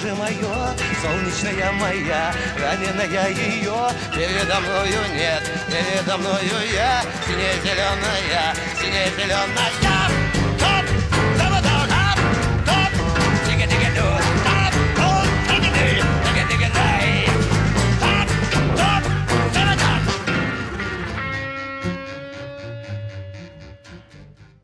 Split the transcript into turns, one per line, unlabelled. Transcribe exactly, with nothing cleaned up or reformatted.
сердце мое, солнечная моя, раненая ее, передо мною нет, передо мною я, сине-зеленая, сине-зеленая.